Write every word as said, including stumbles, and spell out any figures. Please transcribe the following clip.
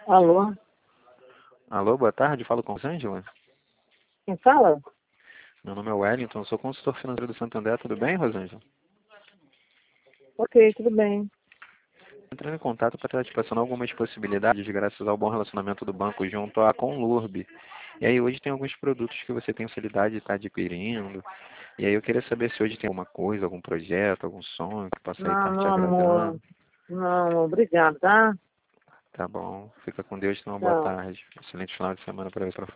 Alô? Alô, boa tarde, falo com Rosângela. Quem fala? Meu nome é Wellington, sou consultor financeiro do Santander, tudo bem, Rosângela? Ok, tudo bem. Entrando em contato para estar te passando algumas possibilidades graças ao bom relacionamento do banco junto à Conlurb. E aí hoje tem alguns produtos que você tem facilidade de estar adquirindo. E aí eu queria saber se hoje tem alguma coisa, algum projeto, algum sonho que possa aí Não, estar te meu amor. agradando. Não, obrigado, tá? Tá bom, fica com Deus, tenha uma boa Tchau. tarde. Excelente final de semana para você.